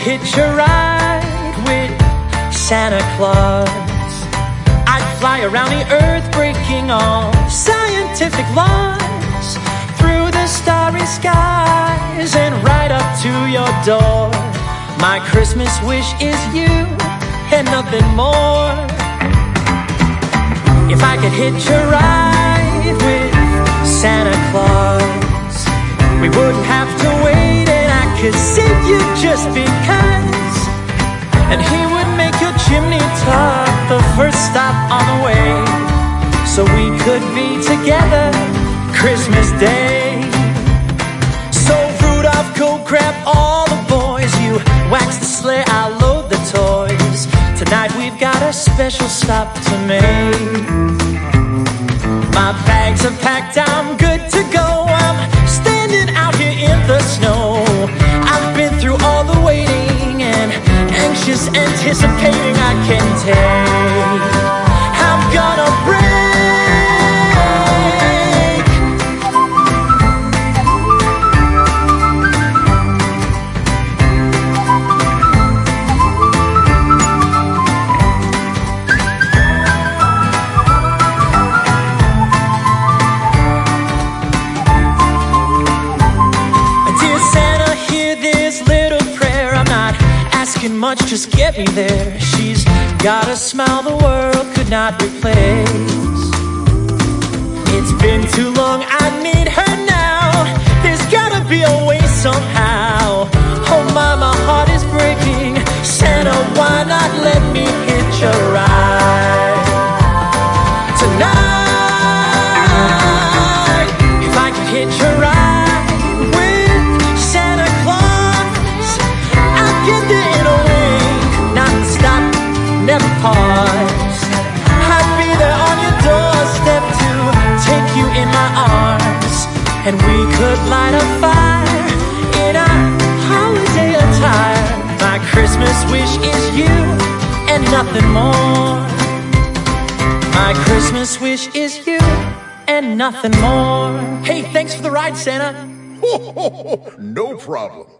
hitch a ride with Santa Claus, I'd fly around the earth breaking all scientific laws, through the starry skies and right up to your door. My Christmas wish is you and nothing more. If I could hitch a ride with Santa Claus, we wouldn't have to wait and I could save you just because. And he would make your chimney top the first stop on the way, so we could be together Christmas Day. So Rudolph, go grab all the boys, you wax the sleigh, I'll load the toys. Tonight we've got a special stop to make. My bags are packed, I'm good to go. I'm standing out here in the snow. I've been through all the waiting and anxious anticipating. I can take, I'm gonna break. Much, just get me there. She's got a smile the world could not replace. It's been too long, I need her now. There's gotta be a way somehow. Oh my heart is breaking. Santa, why not let me hitch a ride tonight? If I could hitch a ride with Santa Claus, I'd get there in a never pause. I'd be there on your doorstep to take you in my arms, and we could light a fire in our holiday attire. My Christmas wish is you and nothing more. My Christmas wish is you and nothing more. Hey, thanks for the ride, Santa. No problem.